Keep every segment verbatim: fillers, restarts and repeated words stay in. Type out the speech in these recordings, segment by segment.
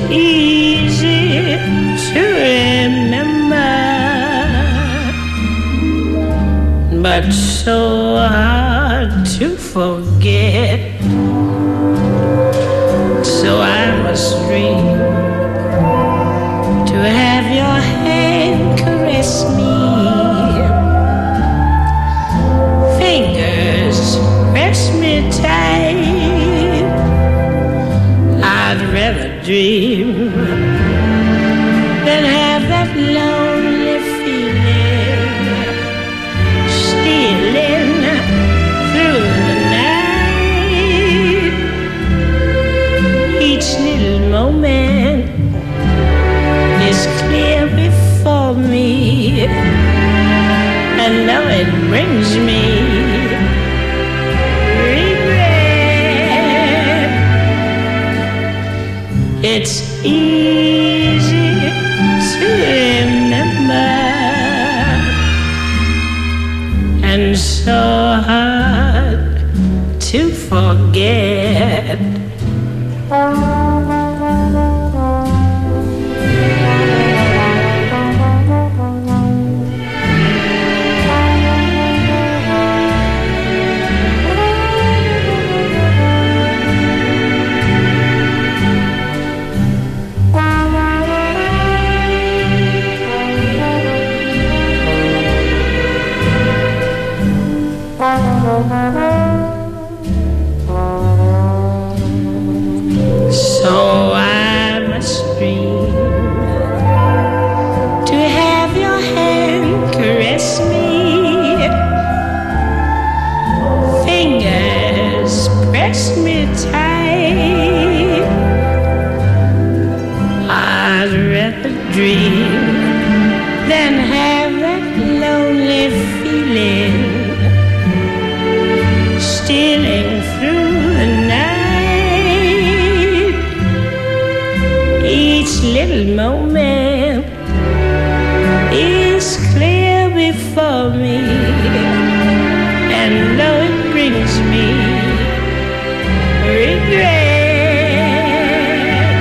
easy to remember, but so hard to forget. So I must dream to have your hand caress me, fingers press me tight. I'd rather dream than have that lonely feeling stealing through the night. Each little moment is clear before me, and though it brings me regret, it's easy to remember and so hard to forget. So I must dream to have your hand caress me, fingers press me tight. I'd rather dream than have that lonely feeling stealing through the night. Each little moment is clear before me, and though it brings me regret,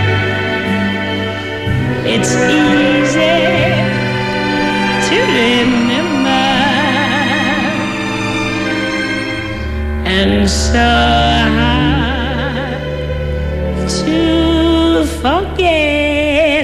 it's easy to remember and so hard to forget.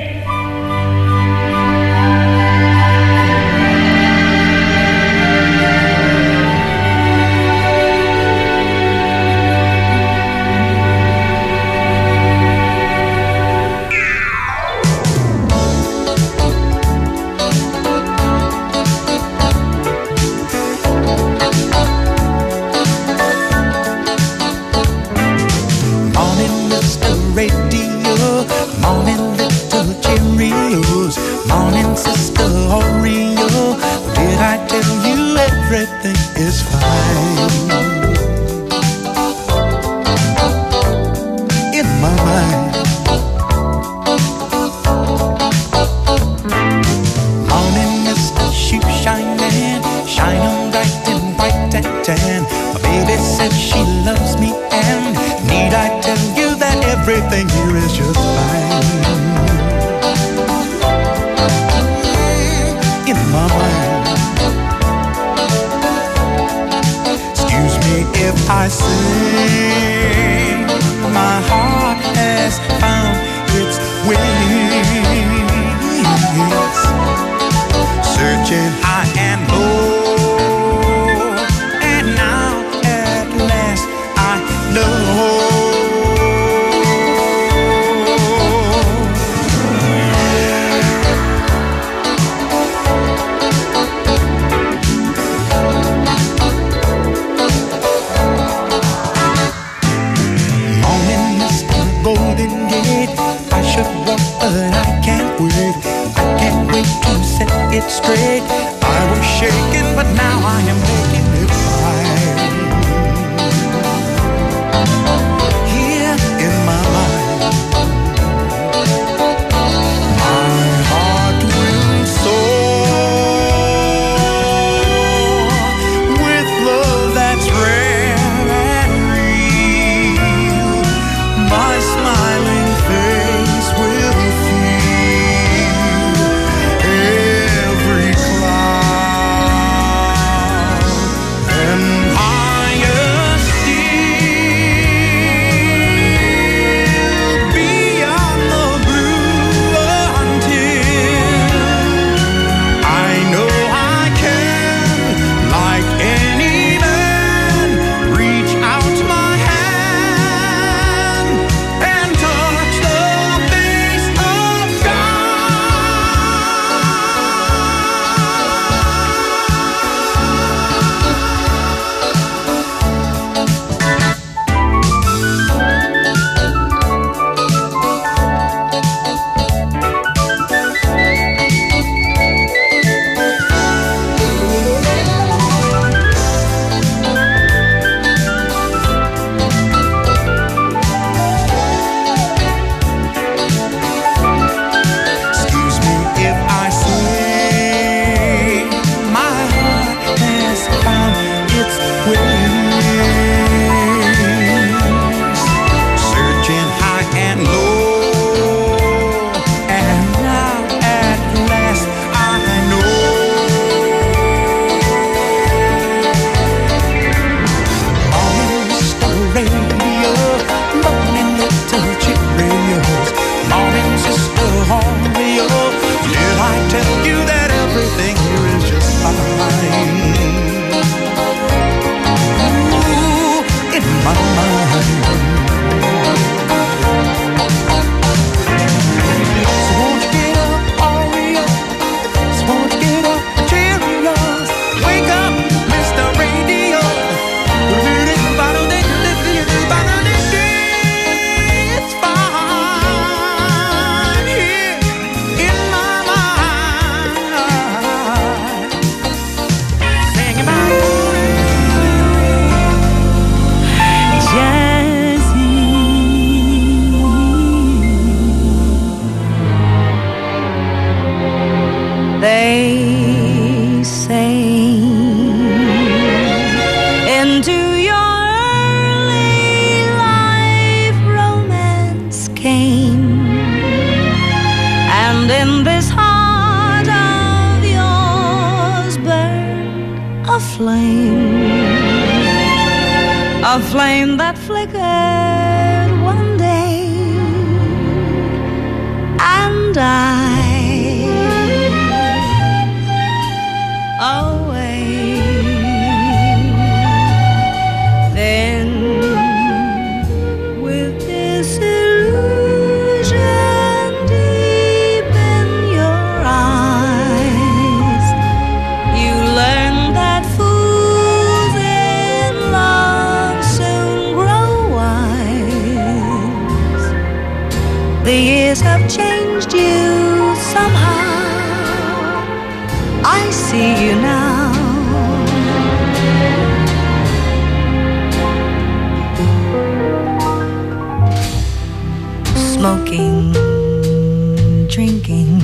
Everything is fine in my mind. Morning Mister Shoe shining, shining bright and bright and tan. My baby said she loves me, and need I tell you that everything here is just fine in my mind. If I say my heart has found its wings, searching high and low, and now at last I know. It straight. I was shaking, but now I am making it fine. Here in my mind, my heart will soar with love that's rare and real. My smiling face will this heart of yours burned a flame, a flame that flickered one day, and I away. Then with this illusion deep in your eyes, you learn that fools in love soon grow wise. The years have changed you somehow. I see you now. Smoking, drinking,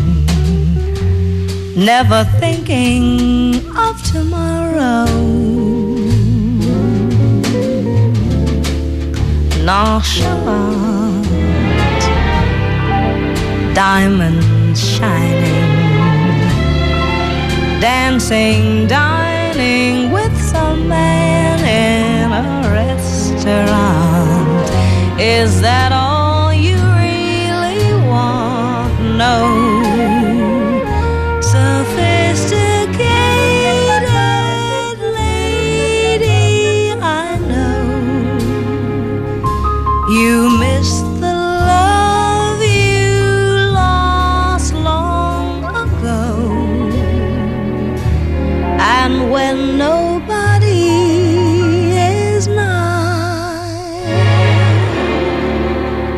never thinking of tomorrow. Nonchalant, diamonds shining, dancing, dining with some man in a restaurant. Is that all you really want? No. Sophisticated lady, I know you miss the love you lost long ago. And when nobody is nigh,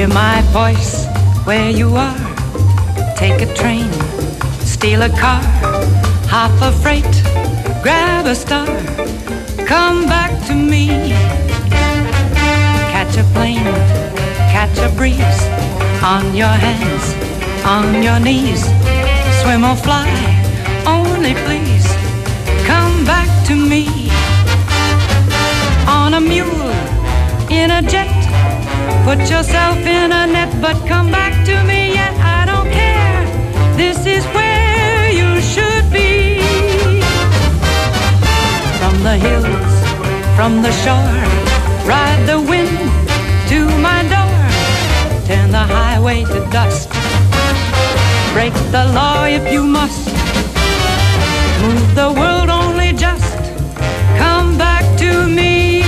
Hear my voice where you are. Take a train, steal a car, hop a freight, grab a star, come back to me. Catch a plane, catch a breeze, on your hands, on your knees, swim or fly, only please come back to me. On a mule, in a jet, put yourself in a net, but come back to me yet. I don't care, this is where you should be. From the hills, from the shore, ride the wind to my door, turn the highway to dust, break the law if you must, move the world only just, come back to me.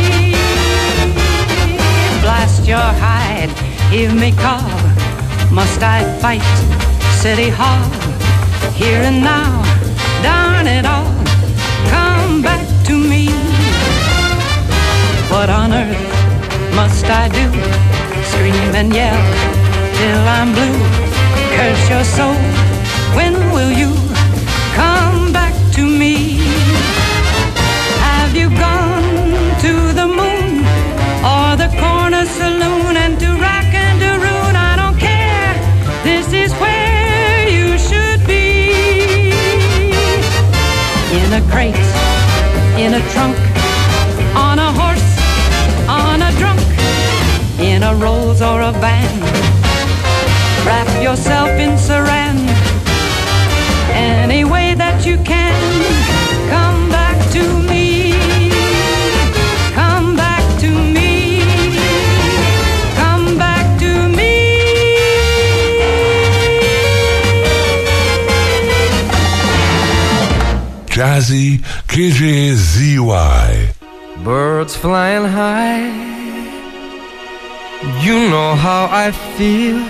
Blast your hide, hear me call, must I fight City Hall? Here and now, darn it all, come back to me. What on earth must I do? Scream and yell till I'm blue. Curse your soul, when will you come back to me? Have you gone to the moon or the corner saloon and to rock and to ruin? I don't care, this is where you should be. In a crate, in a trunk, on a horse, on a drunk, in a Rolls or a van, wrap yourself in saran, any way that you can, come back to me, come back to me, come back to me. Jazzy K J Z Y. Birds flying high, you know how I feel.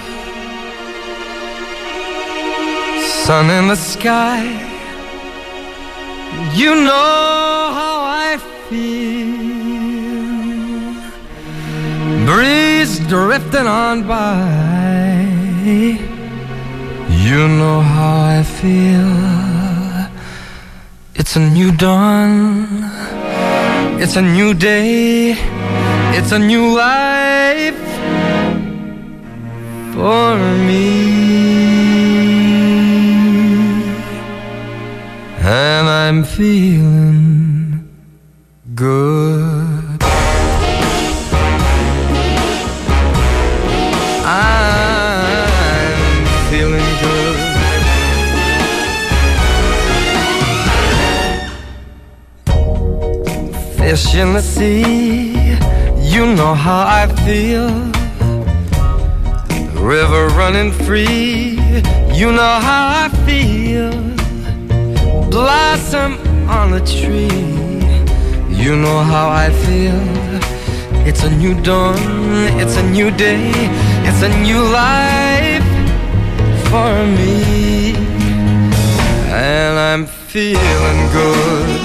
Sun in the sky, you know how I feel. Breeze drifting on by, you know how I feel. It's a new dawn, it's a new day, it's a new life for me. And I'm feeling good. I'm feeling good. Fish in the sea, you know how I feel. River running free, you know how I feel. Blossom on the tree, you know how I feel. It's a new dawn, it's a new day, it's a new life for me. And I'm feeling good.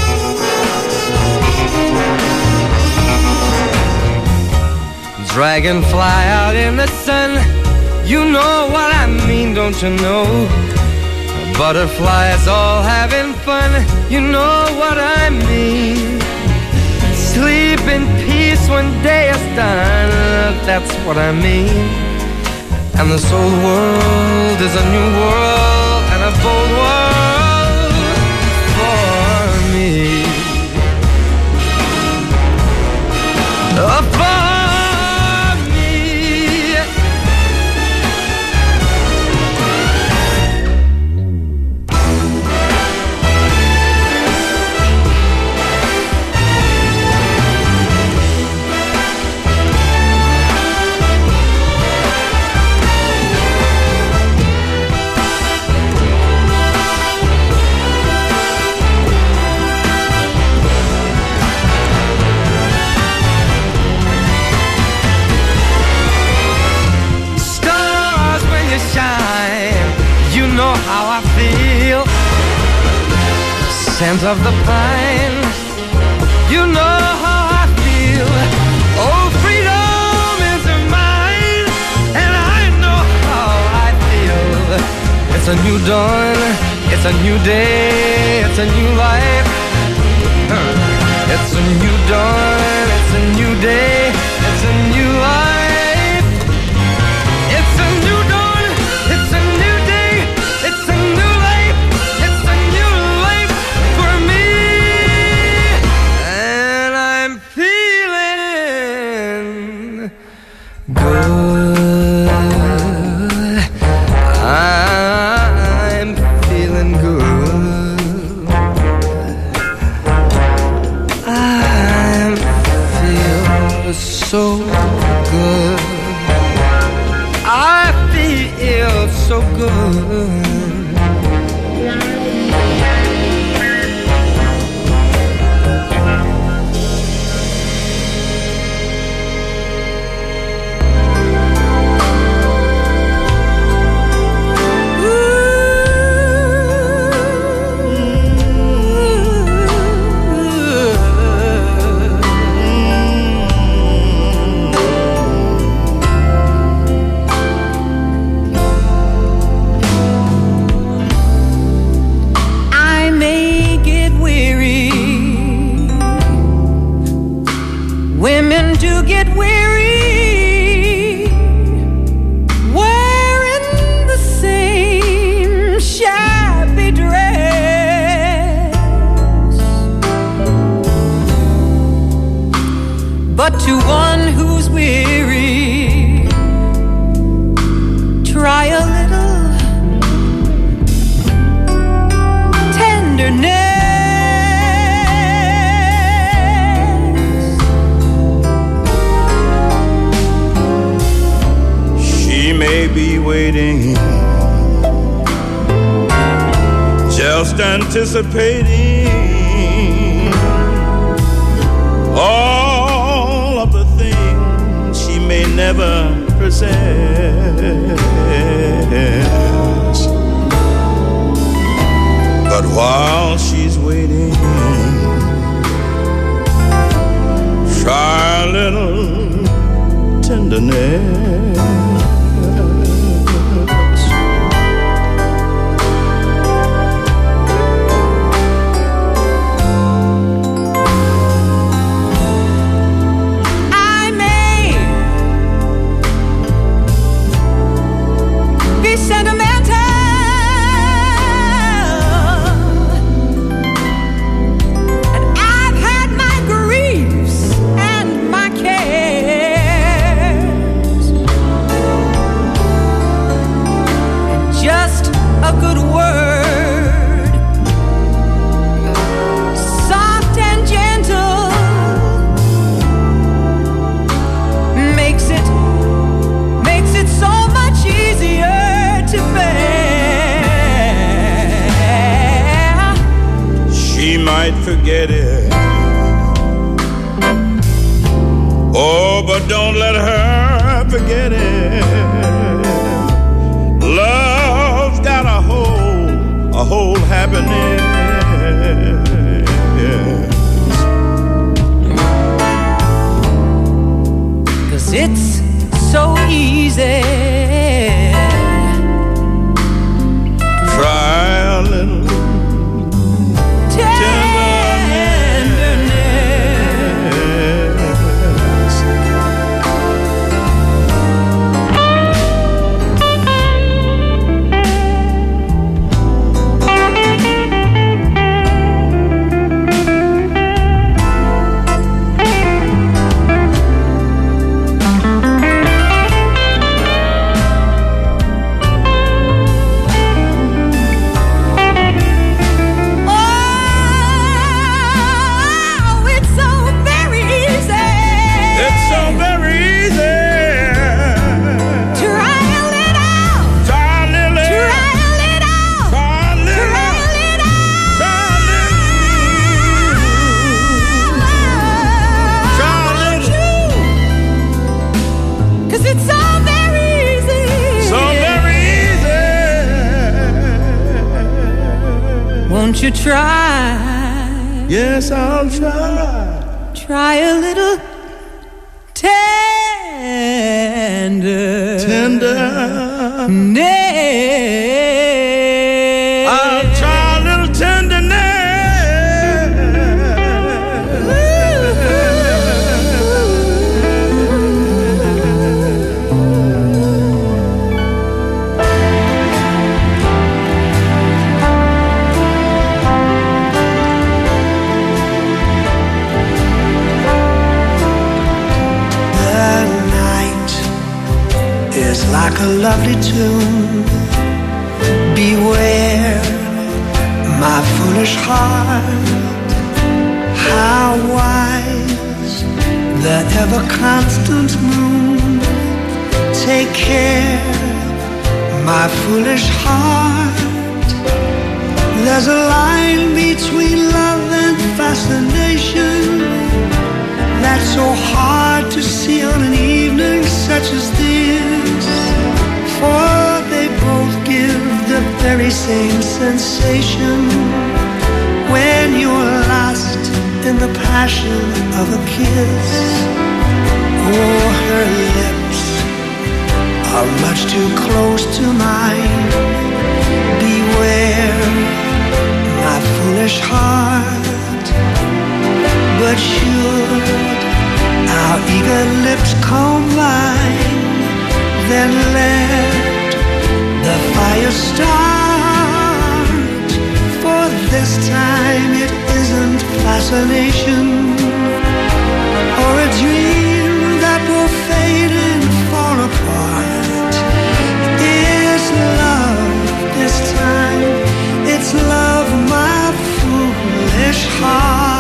Dragonfly out in the sun, you know what I mean, don't you know? Butterflies all having fun, you know what I mean. Sleep in peace when day is done, that's what I mean. And this old world is a new world and a bold world for me. Oh, for scent of the pine, you know how I feel. Oh, freedom is mine, a new dawn, it's a new day, it's a new life. It's a new dawn, it's a new day, it's a new life. It's a new dawn, it's a new day, it's a new life, it's a new life for me. And I'm feeling good. I'm feeling good. I feel so good. I feel so good. Women do get weary wearing the same shabby dress, but to one who's weary, try a little tenderness. May be waiting, just anticipating all of the things she may never possess. But while she's waiting, try a little tenderness. Forget it. Oh, but don't let her forget it. Love's got a whole, a whole happiness. 'Cause it's so easy. Try a little Won't you try? Yes, I'll try. Try a little tender. 'Cause tender. is like a lovely tune. Beware, my foolish heart, how wise the ever-constant moon. Take care, my foolish heart. There's a line between love and fascination that's so hard to see on an evening such as this. For they both give the very same sensation when you're lost in the passion of a kiss. Oh, her lips are much too close to mine. Beware, my foolish heart. But should our eager lips combine, then let the fire start. For this time it isn't fascination or a dream that will fade and fall apart. It's love this time, it's love, my foolish heart.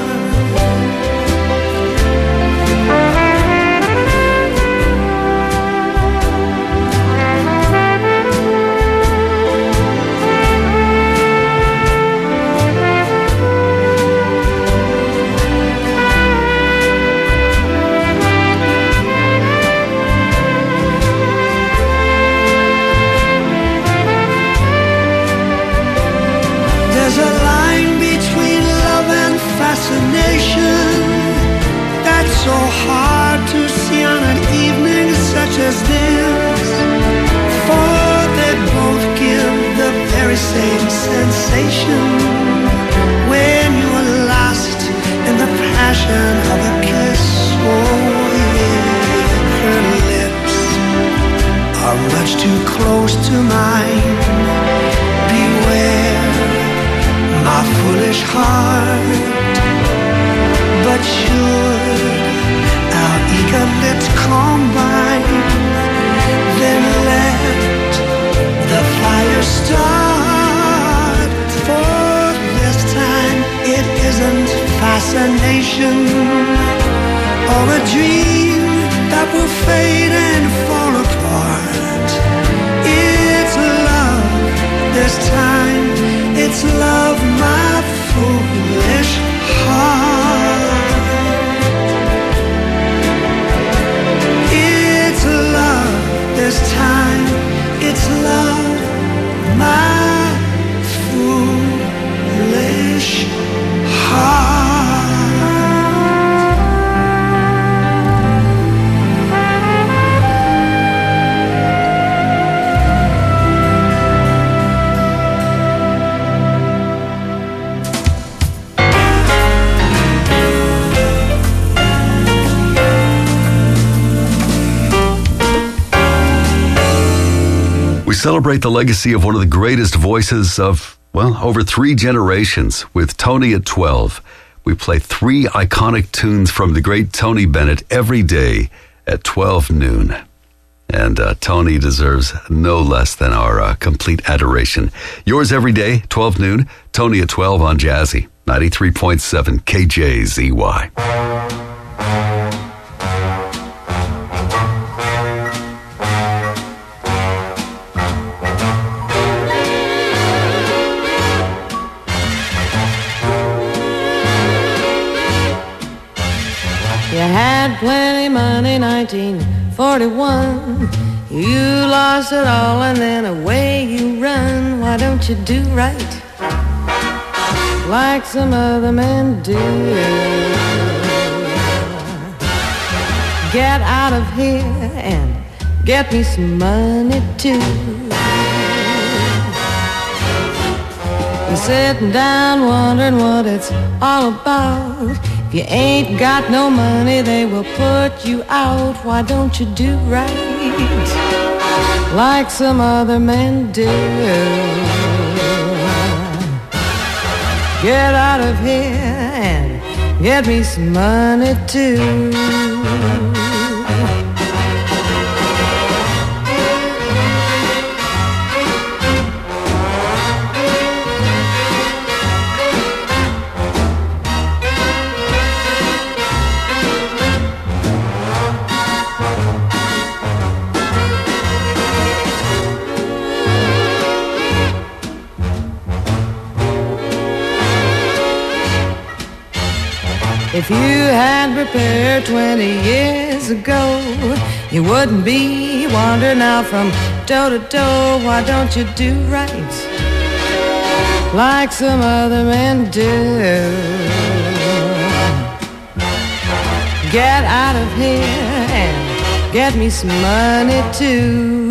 That's so hard to see on an evening such as this. For they both give the very same sensation when you're lost in the passion of a kiss. Oh yeah, her lips are much too close to mine. Beware, my foolish heart. But should our eager lips combine, then let the fire start. For this time it isn't fascination or a dream that will fade and fall apart. It's love this time, it's love, my foolish heart. It's love this time, it's love, my foolish heart. Celebrate the legacy of one of the greatest voices of, well, over three generations with Tony at twelve. We play three iconic tunes from the great Tony Bennett every day at twelve noon. And uh, Tony deserves no less than our uh, complete adoration. Yours every day, twelve noon, Tony at twelve on Jazzy, ninety-three point seven K J Z Y. You had plenty money, nineteen forty-one. You lost it all and then away you run. Why don't you do right like some other men do? Get out of here and get me some money too. You're sitting down wondering what it's all about. If you ain't got no money, they will put you out. Why don't you do right like some other men do? Get out of here and get me some money too. If you had prepared twenty years ago, you wouldn't be wandering out from door to door. Why don't you do right like some other men do? Get out of here and get me some money too.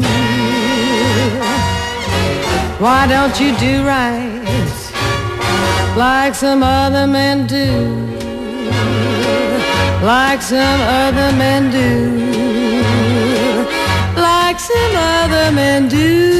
Why don't you do right like some other men do? Like some other men do. Like some other men do.